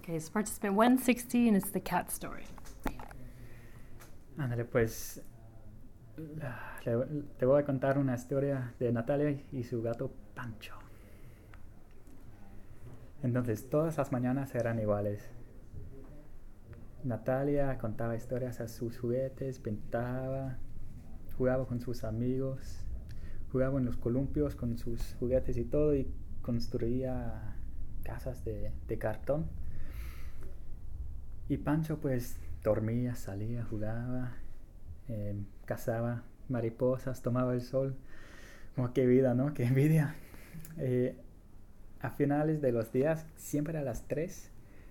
Okay, so participant 160, and it's the cat story. Ándale, pues te voy a contar una historia de Natalia y su gato Pancho. Entonces, todas las mañanas eran iguales. Natalia contaba historias a sus juguetes, pintaba, jugaba con sus amigos, jugaba en los columpios con sus juguetes y todo, y construía casas de cartón. Y Pancho pues dormía, salía, jugaba, cazaba mariposas, tomaba el sol. Como qué vida, ¿no? Qué envidia. A finales de los días, siempre a las 3,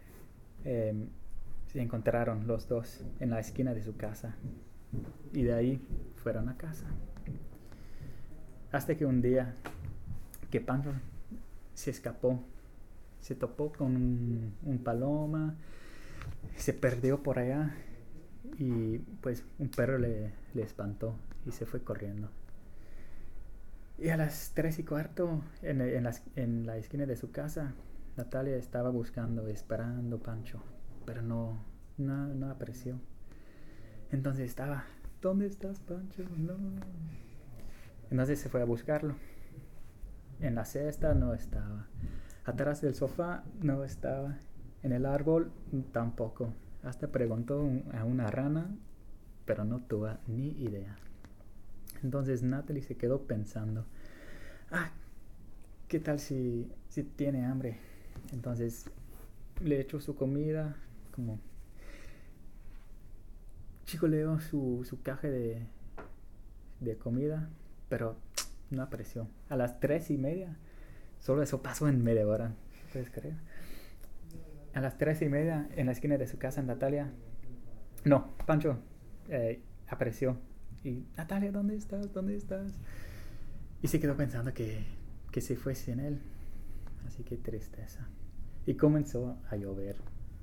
se encontraron los dos en la esquina de su casa. Y de ahí fueron a casa. Hasta que un día que Pancho se escapó, se topó con un paloma, se perdió por allá y pues un perro le espantó y se fue corriendo. Y a las 3:15 en la esquina de su casa, Natalia estaba buscando, esperando a Pancho, pero no apareció. Entonces estaba, ¿dónde estás, Pancho? No. Entonces se fue a buscarlo. En la cesta no estaba. Atrás del sofá no estaba. En el árbol tampoco. Hasta preguntó a una rana, pero no tuvo ni idea. Entonces Natalie se quedó pensando, ¿qué tal si tiene hambre? Entonces le echó su comida, como chicoleó su caja de comida, pero no apareció. A las 3:30, solo eso pasó en media hora, ¿puedes creer? A las 3:30, en la esquina de su casa, Pancho apareció. Y, Natalia, ¿dónde estás? ¿Dónde estás? Y se quedó pensando que se fue sin él. Así que tristeza. Y comenzó a llover.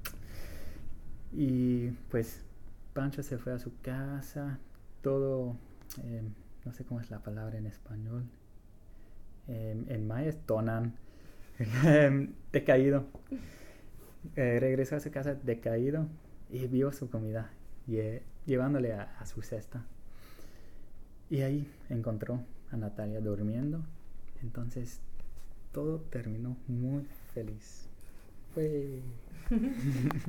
Y pues Pancho se fue a su casa, todo, no sé cómo es la palabra en español. En maya es tonan, decaído. Regresó a su casa decaído y vio su comida llevándole a su cesta. Y ahí encontró a Natalia durmiendo. Entonces todo terminó muy feliz.